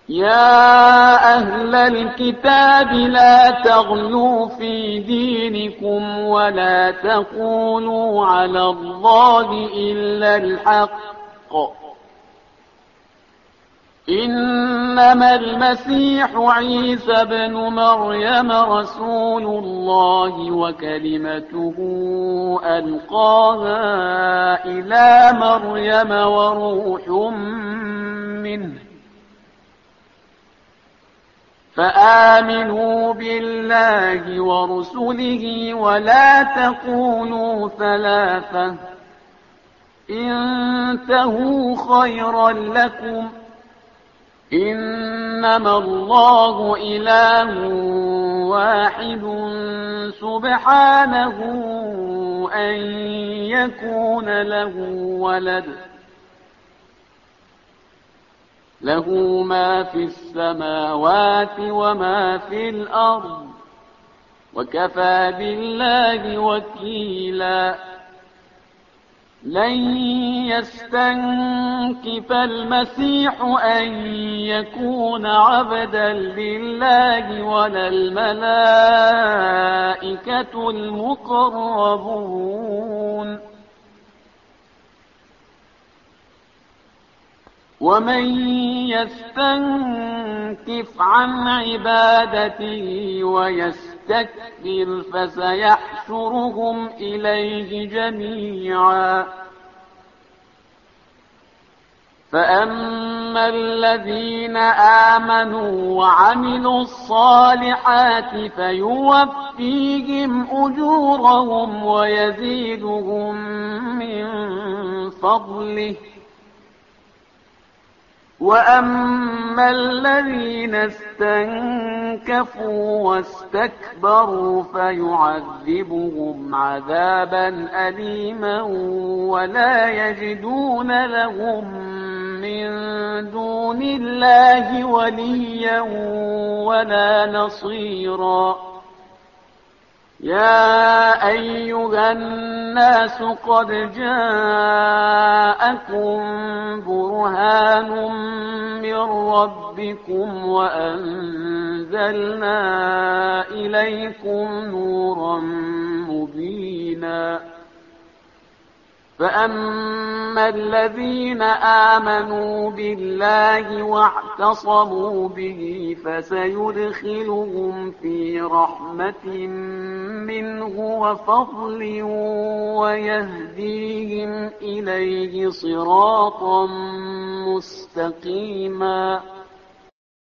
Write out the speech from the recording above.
يا أهل الكتاب لا تغلوا في دينكم ولا تقولوا على الله إلا الحق، إنما المسيح عيسى بن مريم رسول الله وكلمته ألقاها إلى مريم وروح منه، فآمنوا بالله ورسله ولا تقولوا ثلاثة، انتهوا خيرا لكم، إنما الله إله واحد سبحانه أن يكون له ولد، له ما في السماوات وما في الأرض، وكفى بالله وكيلا. لن يستنكف المسيح أن يكون عبدا لله ولا الملائكة المقربون، ومن يستنكف عن عبادته ويستكبر فسيحشرهم إليه جميعا. فأما الذين آمنوا وعملوا الصالحات فيوفيهم أجورهم ويزيدهم من فضله، وأما الذين استنكفوا واستكبروا فيعذبهم عذابا أليما ولا يجدون لهم من دون الله وليا ولا نصيرا. يا أيها الناس قد جاءكم برهان من ربكم وأنزلنا إليكم نورا مبينا. فأما الذين آمنوا بالله واعتصموا به فسيدخلهم في رحمة منه وفضل ويهديهم إليه صراطا مستقيما.